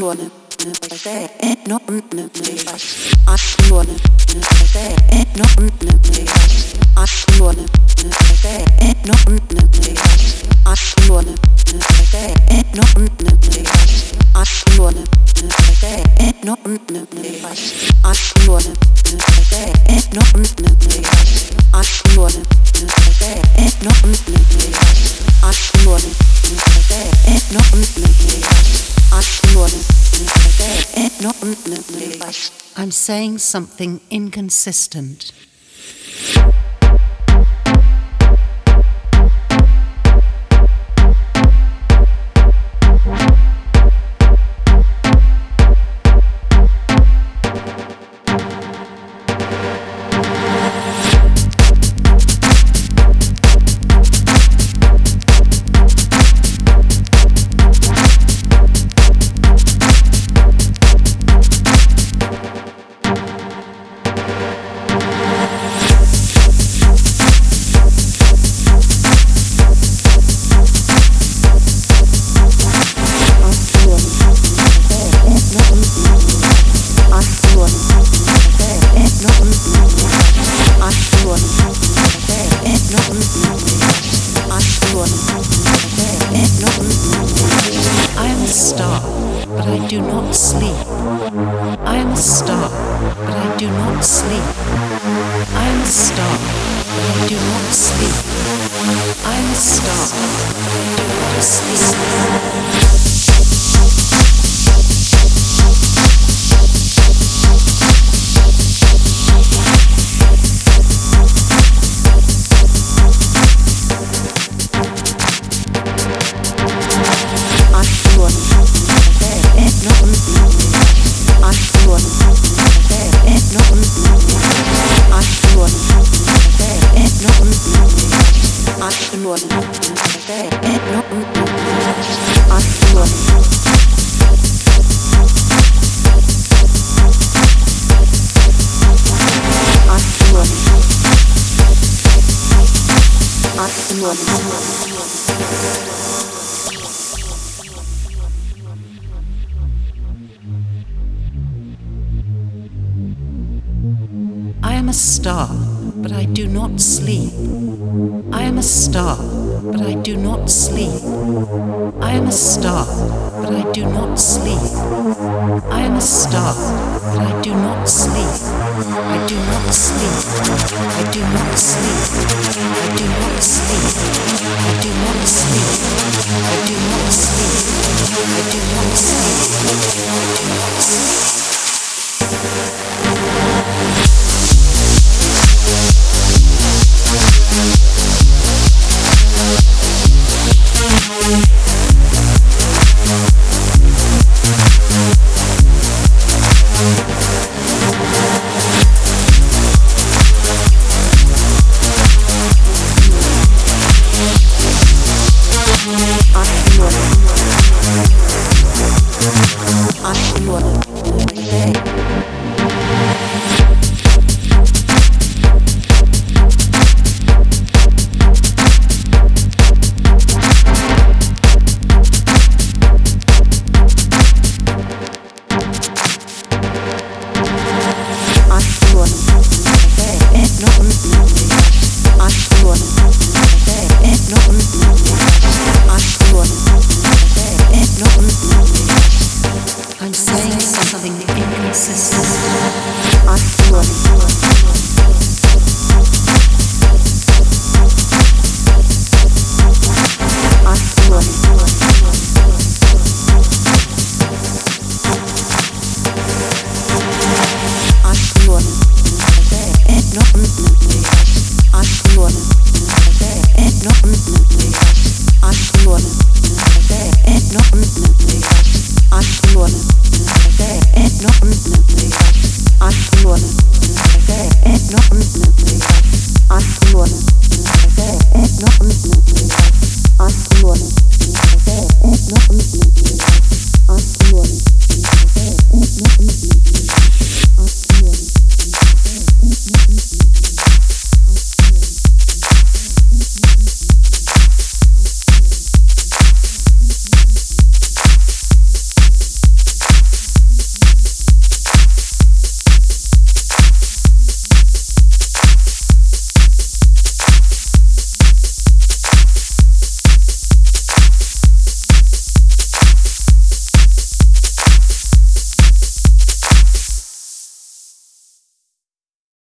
I'm saying something inconsistent. I am a star, but I do not sleep. I am a star, but I do not sleep. I am a star, but I do not sleep. I am a star, but I do not sleep. I do not sleep. I do not sleep. I do not sleep. I do not sleep. I do not sleep. I do not sleep. I do not sleep. I'm saying something inconsistent.